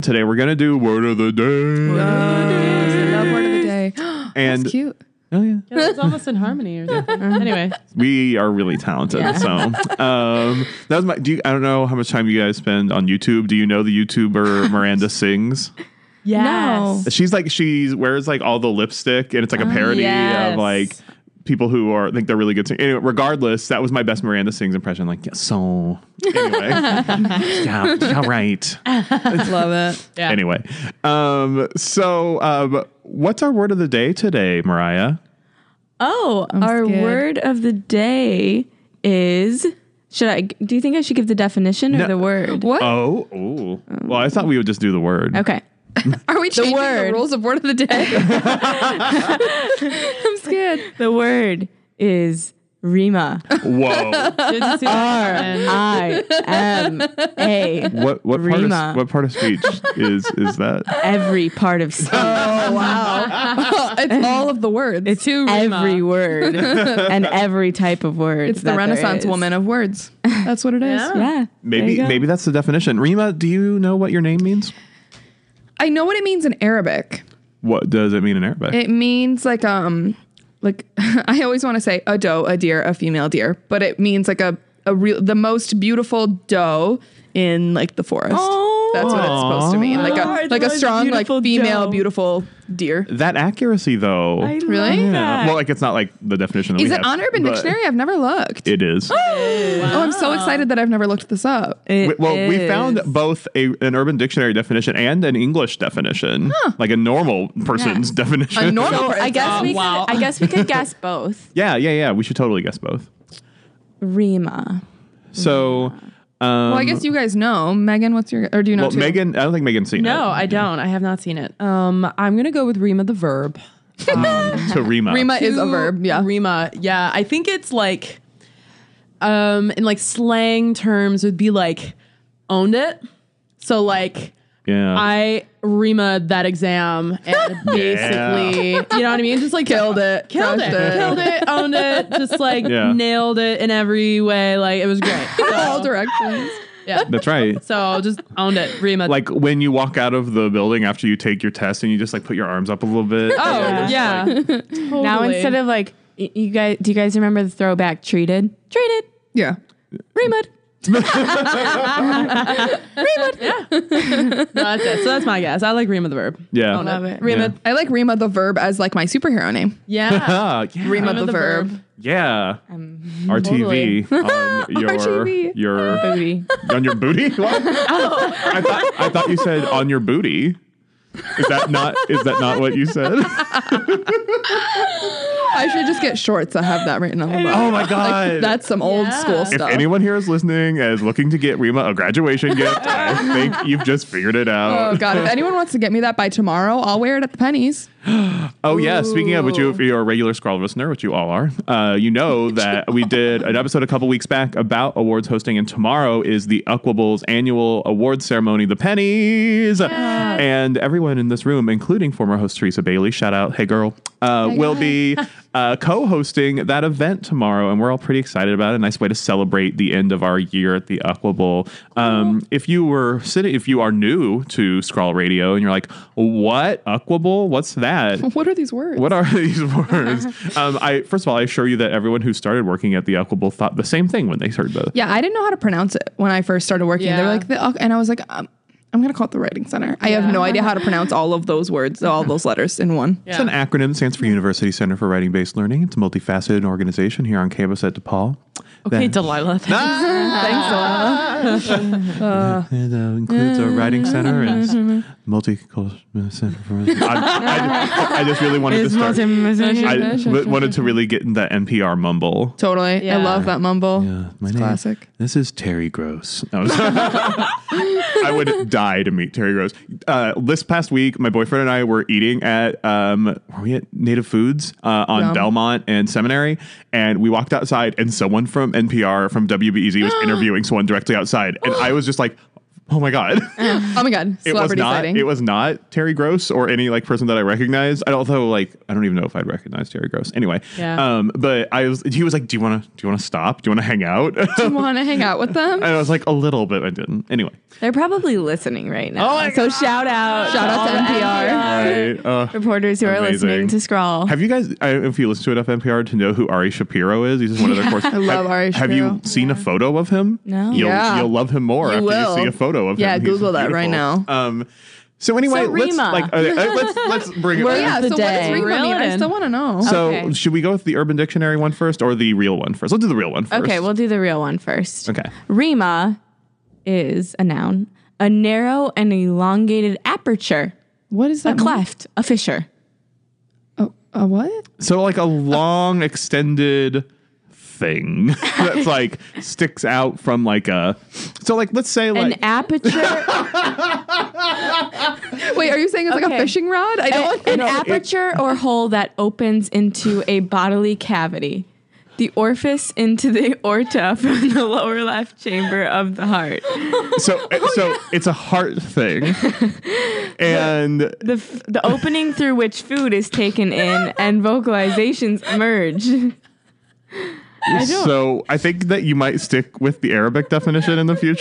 Today we're gonna do word of the day. I love word of the day. And that's cute. Oh yeah, it's almost in harmony or something. Anyway, we are really talented. So that was my. I don't know how much time you guys spend on YouTube. Do you know the YouTuber Miranda Sings? yes. No. She wears like all the lipstick, and it's like a parody of like people who think they're really good singers. Anyway, regardless, that was my best Miranda Sings impression. Like, yeah, so anyway, yeah, right. Love it. Yeah. Anyway, so what's our word of the day today, Mariah? Oh, our scared. word of the day is. Do you think I should give the definition or the word? What? Oh. Well, I thought we would just do the word. Okay. Are we changing the rules of word of the day? I'm scared. The word is Rima. Whoa. R-I-M-A. What part of speech is that? Every part of speech. Oh, wow. It's all of the words. It's every word and every type of word. It's the Renaissance woman of words. That's what it is. Yeah. Maybe that's the definition. Rima, do you know what your name means? I know what it means in Arabic. What does it mean in Arabic? It means like I always want to say a doe, a deer, a female deer, but it means like the most beautiful doe in like the forest. That's what it's supposed to mean. Like a strong like female beautiful deer. That accuracy though. Really? Yeah. Well, like it's not like the definition that Is we it have, on Urban but Dictionary? I've never looked. It is. Oh, I'm so excited that I've never looked this up. We found both an Urban Dictionary definition and an English definition, like a normal person's definition. A normal person. I guess we could guess both. Yeah. We should totally guess both. Rima. So, Well, I guess you guys know. Megan, what's your, or do you know too? Megan, I don't think Megan's seen it. No, I don't. I have not seen it. I'm going to go with Rima the verb. To Rima. Rima is a verb, yeah. Rima, yeah. I think it's like, in like slang terms would be like, owned it. So like, Yeah. I Rima that exam and basically, you know what I mean? Just like Killed it, owned it, just like nailed it in every way. Like it was great. All directions. Yeah. That's right. So just owned it, Rima. Like when you walk out of the building after you take your test and you just like put your arms up a little bit. oh yeah. Totally. Now instead of like do you guys remember the throwback treated? Yeah. Rima. No, that's it. So that's my guess. I like Rima the verb. Yeah. Own Love it. Rima. I like Rima the verb as like my superhero name. Yeah. Yeah. Rima the verb. Yeah. RTV on your RTV. your Booty. on your booty. What? I thought you said on your booty. Is that not what you said? I should just get shorts that have that written on the bottom. Oh my god. That's some old school if stuff. anyone here is listening and is looking to get Rima a graduation gift, I think you've just figured it out. Oh god, if anyone wants to get me that by tomorrow, I'll wear it at the Pennies. Oh yeah, speaking of which, if you're a regular Scroll listener, which you all are, you know that we did an episode a couple weeks back about awards hosting, and tomorrow is the Equables annual awards ceremony, the Pennies. And everyone in this room, including former host Teresa Bailey, shout out, hey girl, will be co-hosting that event tomorrow, and we're all pretty excited about it. A nice way to celebrate the end of our year at the Equable. If you are new to Scroll Radio and you're like, what Equable? What's that? What are these words? What are these words? First of all, I assure you that everyone who started working at the Equable thought the same thing when they heard the. Yeah, I didn't know how to pronounce it when I first started working. Yeah. They were like, and I was like, I'm going to call it the Writing Center. I have no idea how to pronounce all of those words, all those letters in one. It's an acronym, stands for University Center for Writing-Based Learning. It's a multifaceted organization here on campus at DePaul. Okay, Delilah. Thanks, Delilah. It includes a writing center and multicultural center for. I just really wanted to start. I wanted to really get in that NPR mumble. Totally. Yeah. I love that mumble. Yeah, It's classic. This is Terry Gross. I would die to meet Terry Gross. This past week, my boyfriend and I were eating at were we at Native Foods on Yum. Belmont and Seminary, and we walked outside, and someone from NPR from WBEZ was interviewing someone directly outside, and I was just like, Oh my God. Oh my God. Celebrity sighting. It was not Terry Gross or any like person that I recognized. Although like I don't even know if I'd recognize Terry Gross. Anyway. Yeah. But he was like, do you want to stop? Do you want to hang out? Do you want to hang out with them? And I was like, a little bit. I didn't. Anyway. They're probably listening right now. Oh my so God. shout out to NPR. Right. reporters who are Amazing. listening to Scrawl. Have you guys, if you listen to it off NPR, to know who Ari Shapiro is? He's just one of their course. I love Ari Have Shapiro. you seen a photo of him? No. You'll love him more You after will. you see a photo of him. Yeah, He's Google that right beautiful. now. So anyway, So let's Rima. like let's bring it. Where's back. Yeah, the so what day? does Rima Reel mean? it I in. still want to know. So Okay. should we go with the Urban Dictionary one first or the real one first? Let's do the real one first. Okay, we'll do the real one first. Okay. Rima is a noun, a narrow and elongated aperture, What is a that? cleft, a fissure. Oh, a what? So like a long extended thing that's like sticks out from like a. So like let's say like An aperture, Wait, are you saying it's like a Okay. fishing rod? I don't. an aperture or hole that opens into a bodily cavity. The orifice into the aorta from the lower left chamber of the heart. so it's a heart thing, and The opening through which food is taken in and vocalizations emerge. so I think that you might stick with the Arabic definition in the future.